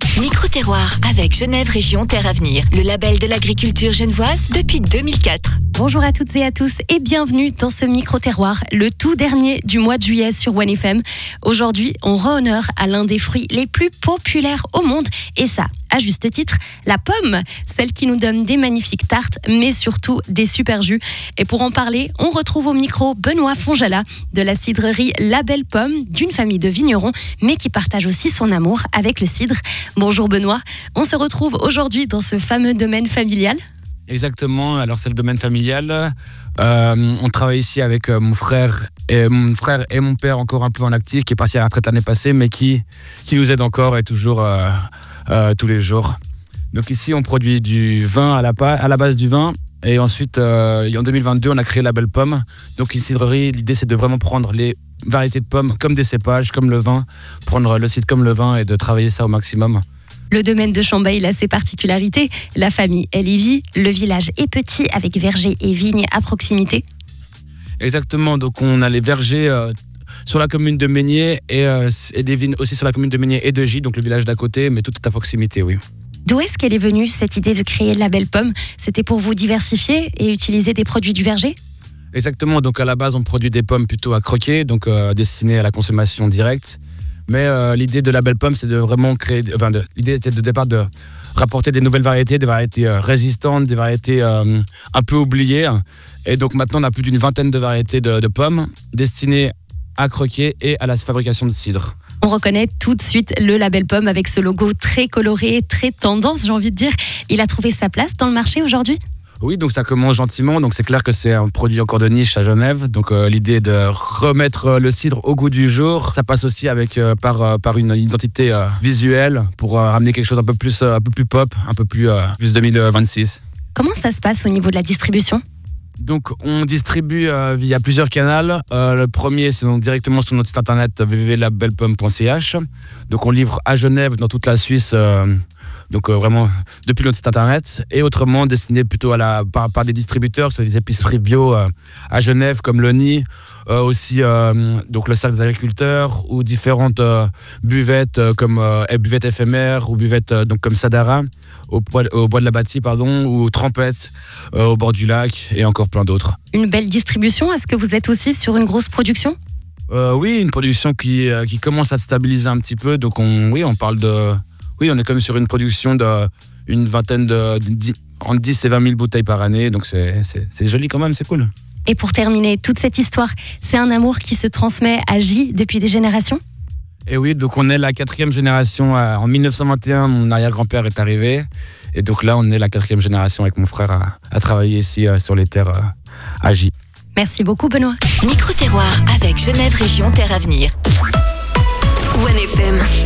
Micro-terroir avec Genève Région Terre Avenir, le label de l'agriculture genevoise depuis 2004. Bonjour à toutes et à tous et bienvenue dans ce micro-terroir, le tout dernier du mois de juillet sur OneFM. Aujourd'hui, on rend honneur à l'un des fruits les plus populaires au monde et ça, à juste titre, la pomme, celle qui nous donne des magnifiques tartes mais surtout des super jus. Et pour en parler, on retrouve au micro Benoît Fonjala de la cidrerie La Belle Pomme, d'une famille de vignerons mais qui partage aussi son amour avec le cidre. Bonjour Benoît, on se retrouve aujourd'hui dans ce fameux domaine familial. Exactement, alors c'est le domaine familial. On travaille ici avec mon frère et mon père encore un peu en actif, qui est parti à la retraite l'année passée, mais qui nous aide encore et toujours tous les jours. Donc ici, on produit du vin à la base du vin. Et ensuite, en 2022, on a créé La Belle Pomme. Donc une cidrerie, l'idée c'est de vraiment prendre les variétés de pommes comme des cépages, comme le vin, prendre le cidre comme le vin et de travailler ça au maximum. Le domaine de Chambeil a ses particularités. La famille, elle y vit. Le village est petit avec vergers et vignes à proximité. Exactement, donc on a les vergers sur la commune de Meignier et des vignes aussi sur la commune de Meignier et de Gy, donc le village d'à côté, mais tout est à proximité, oui. D'où est-ce qu'elle est venue, cette idée de créer La Belle Pomme ? C'était pour vous diversifier et utiliser des produits du verger ? Exactement, donc à la base on produit des pommes plutôt à croquer, donc destinées à la consommation directe. Mais l'idée de La Belle Pomme, c'est de vraiment créer... l'idée était de départ de rapporter des nouvelles variétés, des variétés résistantes, des variétés un peu oubliées. Et donc maintenant, on a plus d'une vingtaine de variétés de pommes destinées à croquer et à la fabrication de cidre. On reconnaît tout de suite le La Belle Pomme avec ce logo très coloré, très tendance, j'ai envie de dire. Il a trouvé sa place dans le marché aujourd'hui ? Oui, donc ça commence gentiment. Donc c'est clair que c'est un produit encore de niche à Genève. Donc l'idée est de remettre le cidre au goût du jour. Ça passe aussi par une identité visuelle pour ramener quelque chose un peu plus pop, un peu plus 2026. Comment ça se passe au niveau de la distribution ? Donc on distribue via plusieurs canaux. Le premier, c'est donc directement sur notre site internet www.labellepomme.ch. Donc on livre à Genève, dans toute la Suisse. Donc vraiment depuis notre site internet et autrement destiné plutôt par des distributeurs sur les épiceries bio à Genève comme le Nid, aussi donc le Cercle des agriculteurs ou différentes buvettes comme buvettes éphémères ou buvettes donc comme Sadara au bois de la Bâtie ou Trempette au bord du lac et encore plein d'autres. Une belle distribution, est-ce que vous êtes aussi sur une grosse production ? Oui, une production qui commence à se stabiliser un petit peu, donc on parle de... Oui, on est comme sur une production d'une vingtaine entre 10 et 20 000 bouteilles par année, donc c'est joli quand même, c'est cool. Et pour terminer toute cette histoire, c'est un amour qui se transmet à Gy depuis des générations ? Et oui, donc on est la 4e génération. En 1921, mon arrière-grand-père est arrivé, et donc là, on est la 4e génération avec mon frère à travailler ici sur les terres à Gy. Merci beaucoup, Benoît. Micro-terroir avec Genève Région Terre Avenir. OneFM.